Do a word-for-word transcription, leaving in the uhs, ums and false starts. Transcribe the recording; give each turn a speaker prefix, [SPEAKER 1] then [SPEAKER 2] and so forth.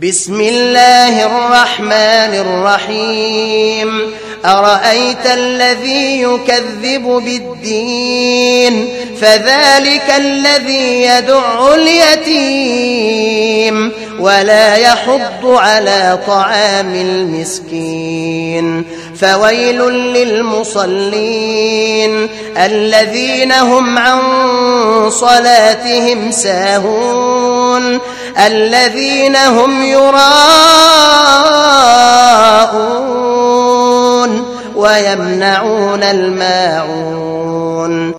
[SPEAKER 1] بسم الله الرحمن الرحيم أرأيت الذي يكذب بالدين فذلك الذي يدع اليتيم ولا يحض على طعام المسكين فويل للمصلين الذين هم عن صلاتهم ساهون الذين هم يراءون ويمنعون الماعون